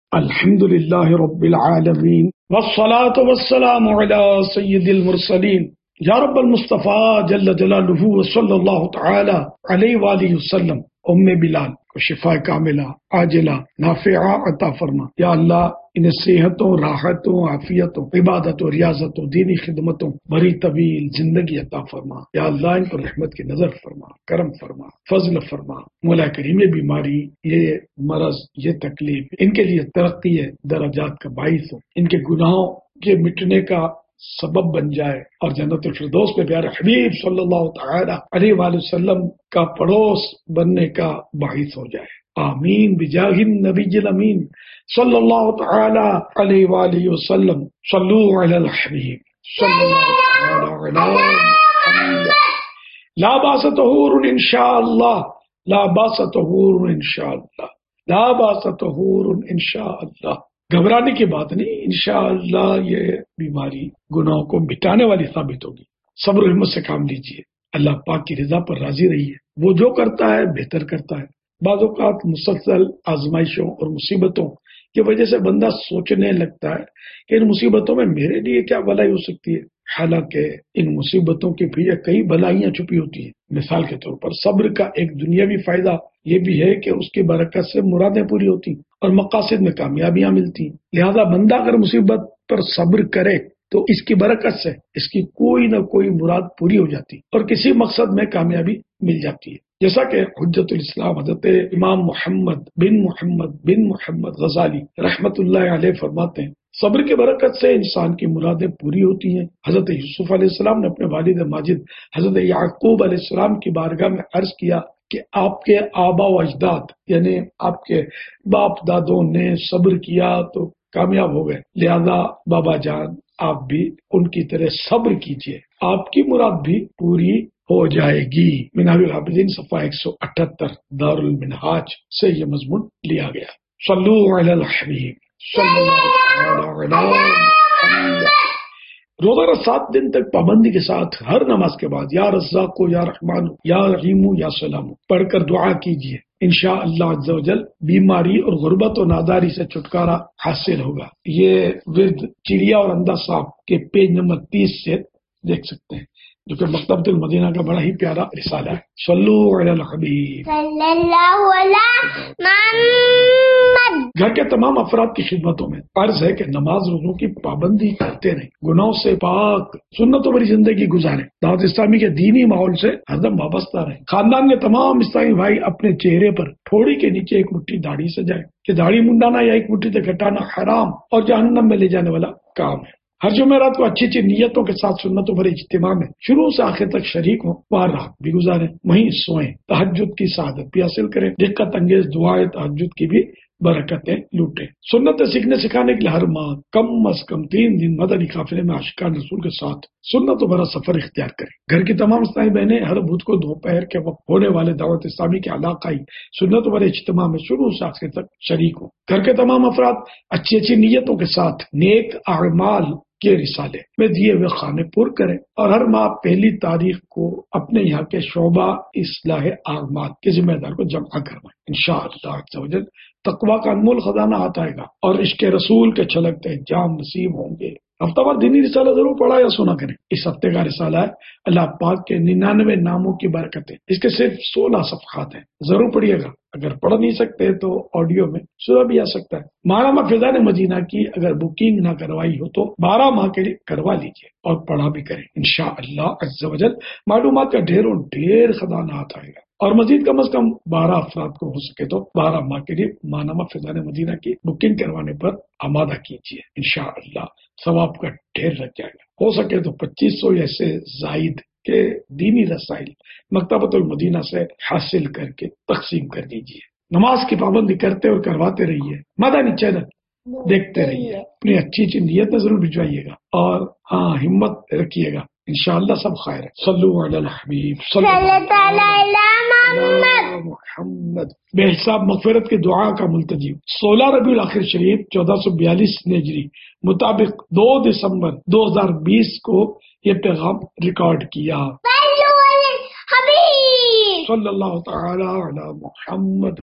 الحمد للہ رب العالمین والصلاة والسلام علی سید المرسلین یا رب المصطفیٰ جل جلالہ وصلی اللہ تعالی علیہ وآلہ وسلم ام بلال کو شفا کاملہ عاجلہ نافعہ عطا فرما. یا اللہ انہیں صحتوں، راحتوں، عافیتوں، عبادت و ریاضتوں، دینی خدمتوں بڑی طویل زندگی عطا فرما. یا اللہ ان پر رحمت کی نظر فرما، کرم فرما، فضل فرما. مولا کریم یہ بیماری، یہ مرض، یہ تکلیف ان کے لیے ترقی درجات کا باعث ہو، ان کے گناہوں کے مٹنے کا سبب بن جائے اور جنت الفردوس میں پیارے حبیب صلی اللہ تعالی علیہ وآلہ وسلم کا پڑوس بننے کا باعث ہو جائے. آمین بجاہ النبی الامین صلی اللہ تعالی علیہ وآلہ وسلم. صلو علی الحبیب صلی اللہ تعالی علی محمد. لا باس طہور انشاءاللہ، لا باس طہور انشاءاللہ، لا باس طہور انشاءاللہ. گھبرانے کی بات نہیں، انشاءاللہ یہ بیماری گناہوں کو مٹانے والی ثابت ہوگی. صبر و ہمت سے کام لیجیے، اللہ پاک کی رضا پر راضی رہیے. وہ جو کرتا ہے بہتر کرتا ہے. بعض اوقات مسلسل آزمائشوں اور مصیبتوں کی وجہ سے بندہ سوچنے لگتا ہے کہ ان مصیبتوں میں میرے لیے کیا بھلائی ہو سکتی ہے، حالانکہ ان مصیبتوں کے پیچھے کئی بھلائیاں چھپی ہوتی ہیں. مثال کے طور پر صبر کا ایک دنیاوی فائدہ یہ بھی ہے کہ اس کی برکت سے مرادیں پوری ہوتی اور مقاصد میں کامیابیاں ملتی. لہذا بندہ اگر مصیبت پر صبر کرے تو اس کی برکت سے اس کی کوئی نہ کوئی مراد پوری ہو جاتی اور کسی مقصد میں کامیابی مل جاتی ہے. جیسا کہ حجت الاسلام حضرت امام محمد بن محمد غزالی رحمت اللہ علیہ فرماتے ہیں، صبر کی برکت سے انسان کی مرادیں پوری ہوتی ہیں. حضرت یوسف علیہ السلام نے اپنے والد ماجد حضرت یعقوب علیہ السلام کی بارگاہ میں عرض کیا کہ آپ کے آبا و اجداد یعنی آپ کے باپ دادوں نے صبر کیا تو کامیاب ہو گئے، لہذا بابا جان آپ بھی ان کی طرح صبر کیجئے، آپ کی مراد بھی پوری ہو جائے گی. منہاج الحافظین صفحہ 178 دار المنہاج سے یہ مضمون لیا گیا. صلو علی الحبیب صلی اللہ علیہ وسلم. روزانہ 7 دن تک پابندی کے ساتھ ہر نماز کے بعد یا رزاق یا رحمان یا رحیم یا سلام پڑھ کر دعا کیجیے. انشاءاللہ عز و جل بیماری اور غربت و ناداری سے چھٹکارا حاصل ہوگا. یہ ورد چڑیا اور اندھا صاحب کے پیج نمبر 30 سے دیکھ سکتے ہیں، جو کہ مکتبۃ المدینہ کا بڑا ہی پیارا رسالہ ہے. صلو علی الحبیب صلی اللہ علیہ محمد. گھر کے تمام افراد کی خدمتوں میں عرض ہے کہ نماز روزوں کی پابندی کرتے رہیں، گناہوں سے پاک سنتوں بھری زندگی گزاریں، دعوت اسلامی کے دینی ماحول سے ہردم وابستہ رہیں. خاندان کے تمام اسلامی بھائی اپنے چہرے پر تھوڑی کے نیچے ایک مٹھی داڑھی سجائیں کہ داڑھی منڈانا یا ایک مٹھی سے گھٹانا حرام اور جہنم میں لے جانے والا کام ہے. ہر جمعرات کو اچھی اچھی نیتوں کے ساتھ سنتوں بھرے اجتماع میں شروع سے آخر تک شریک ہوں، وہاں رات بھی گزاریں، وہیں سوئیں، تہجد کی سعادت بھی حاصل کریں، دقت انگیز دعائیں تہجد کی بھی برکتیں لوٹیں. سنت سیکھنے سکھانے کے لیے ہر ماہ کم از کم 3 دن مدنی قافلے میں عاشقان رسول کے ساتھ سنت و بھرا سفر اختیار کریں. گھر کی تمام اسلامی بہنیں ہر بدھ کو دوپہر کے وقت ہونے والے دعوت اسلامی کے علاقائی سنت و بھرے اجتماع میں شروع سے آخر تک شریک ہوں. گھر کے تمام افراد اچھی نیتوں کے ساتھ نیک اعمال کے رسالے میں دیے ہوئے خانے پر کریں اور ہر ماہ 1 تاریخ کو اپنے یہاں کے شعبہ اصلاح اعمال کے ذمہ دار کو جمع کروائیں. انشاءاللہ عز و جل تقویٰ کا انمول خزانہ ہاتھ آئے گا اور عشق رسول کے چھلکتے جام نصیب ہوں گے. ہفتہ وار دینی رسالہ ضرور پڑھا یا سنا کریں. اس ہفتے کا رسالہ ہے اللہ پاک کے 99 ناموں کی برکتیں. اس کے صرف 16 صفحات ہیں، ضرور پڑھیے گا. اگر پڑھ نہیں سکتے تو آڈیو میں سنا بھی آ سکتا ہے. ماہنامہ فیضان مدینہ کی اگر بکنگ نہ کروائی ہو تو 12 ماہ کے لیے کروا لیجیے اور پڑھا بھی کریں. انشاءاللہ عز و جل معلومات کا ڈھیر خزانہ ہاتھ آئے گا. اور مزید کم از کم 12 افراد کو ہو سکے تو 12 ماہ کے لیے ماہنامہ فیضان مدینہ کی بکنگ کروانے پر آمادہ کیجیے. انشاءاللہ ثواب کا ڈھیر لگ جائے گا. ہو سکے تو 2500 یا سے زائد کے دینی رسائل مکتبۃ المدینہ سے حاصل کر کے تقسیم کر دیجیے. نماز کی پابندی کرتے اور کرواتے رہیے. مدنی چینل دیکھتے رہیے. اپنی اچھی نیتیں ضرور بھجوائیے گا اور ہمت رکھیے گا. انشاءاللہ سب خیر ہے. صلو علی الحبیب صلی اللہ علیہ محمد. بے حساب مغفرت کی دعا کا ملتجب 16 ربیع الاخر شریف 1442 ہجری مطابق 2 دسمبر 2020 کو یہ پیغام ریکارڈ کیا. صلی اللہ تعالی علی محمد.